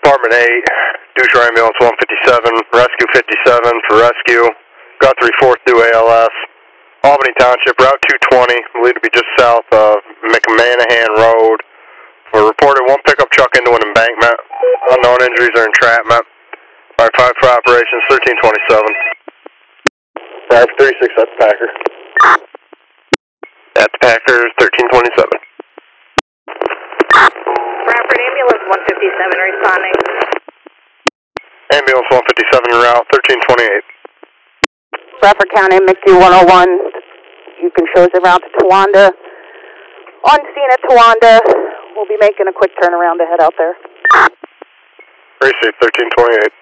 Department 8, Dusher Ambulance 157, Rescue 57 for rescue. Guthrie 4th due ALS. Albany Township, Route 220, believed to be just south of McManahan Road. We reported one pickup truck into an embankment. Unknown injuries or entrapment. Alright, 5 for operations, 1327. 536, that's Packer. That's Packer, 1327. Bradford Ambulance 157 responding. Ambulance 157 route, 1328. Bradford County, McD 101. You can show us the route to Towanda. On scene at Towanda. We'll be making a quick turnaround to head out there. Receive 1328.